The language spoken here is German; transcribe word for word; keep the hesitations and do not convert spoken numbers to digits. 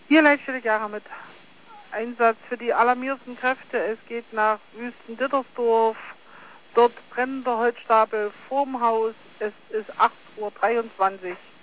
Hier Leitstelle Gera mit Einsatz für die alarmierten Kräfte. Es geht nach Wüsten-Dittersdorf. Dort brennt der Holzstapel vorm Haus. Es ist acht Uhr dreiundzwanzig.